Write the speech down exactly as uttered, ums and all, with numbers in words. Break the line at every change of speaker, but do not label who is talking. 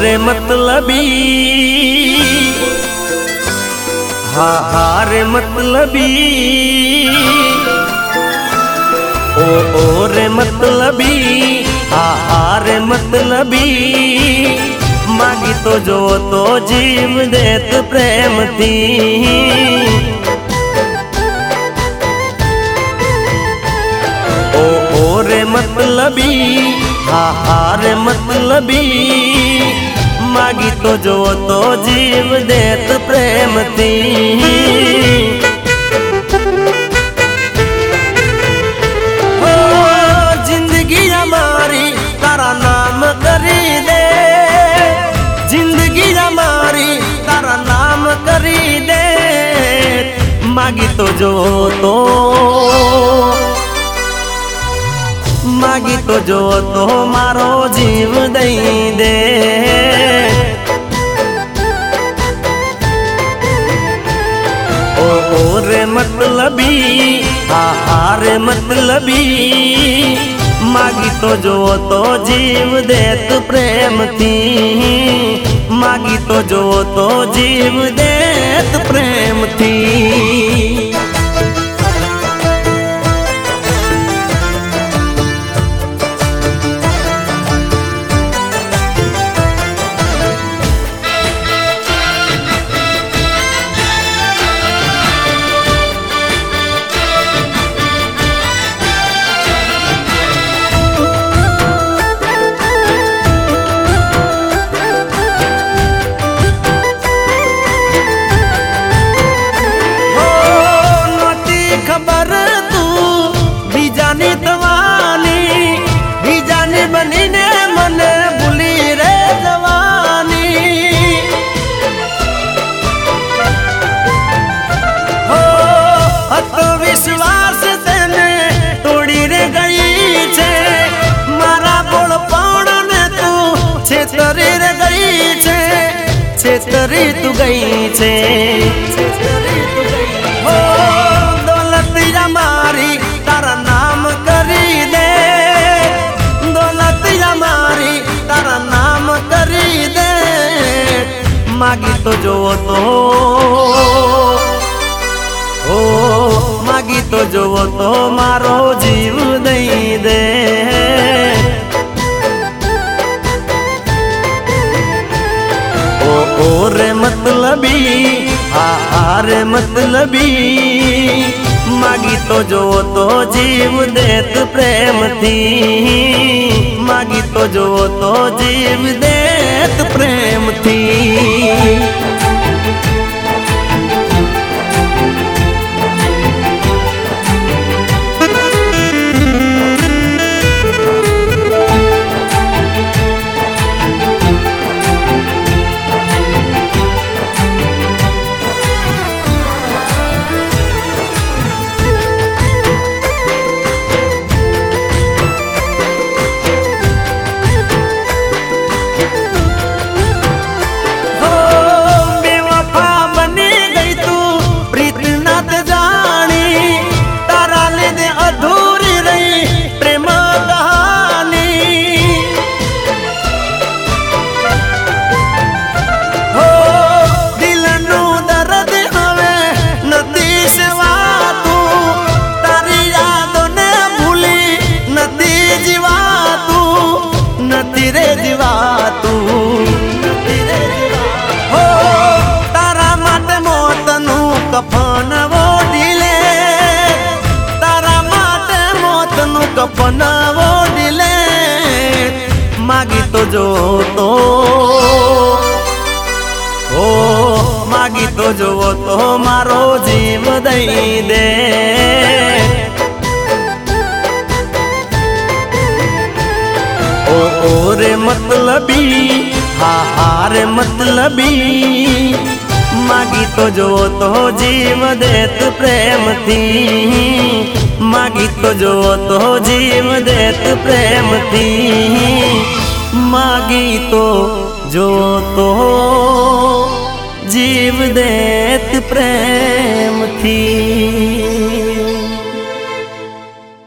रे मतलबी, हा हा रे मतलबी, ओ ओ रे मतलबी, हा हा रे मतलबी। मागी तो जो तो जीव देत प्रेम थी, ओ ओ रे मतलबी, हा हा रे मतलबी। मागी तो जो तो जीव देत प्रेम थी। ओ जिंदगी हमारी तारा नाम करी दे, जिंदगी हमारी तारा नाम करी दे। मागी तो जो तो, मागी तो जो तो मारो जीव दई दे। ओ ओ रे मतलबी, हा हा रे मतलबी। मागी तो जो तो जीव देत प्रेम थी, मागी तो जो तो जीव देत प्रेम थी। छेतरी तू गई छे, हो दौलत हमारी तारा नाम करी दे, दौलत हमारी तारा नाम करी दे। मागी तो जो तो, ओ मागी तो जो तो मारो जीव दई दे। ओ रे मतलबी, हा हा रे मतलबी। मागी तो जो तो जीव देत प्रेम थी, मागी तो जो तो जीव देत प्रेम थी। कफन ओढ़िले तारा माटे मोतनु कफन ओढ़िले। मागी तो जो तो, ओ मागी तो जो तो मारो जीव दई दे। ओ ओ रे मतलबी, हा हा रे मतलबी। मागी तो जो तो जीव देत प्रेम थी, मागी तो जो तो जीव देत प्रेम थी, मागी तो जो तो जीव देत प्रेम थी।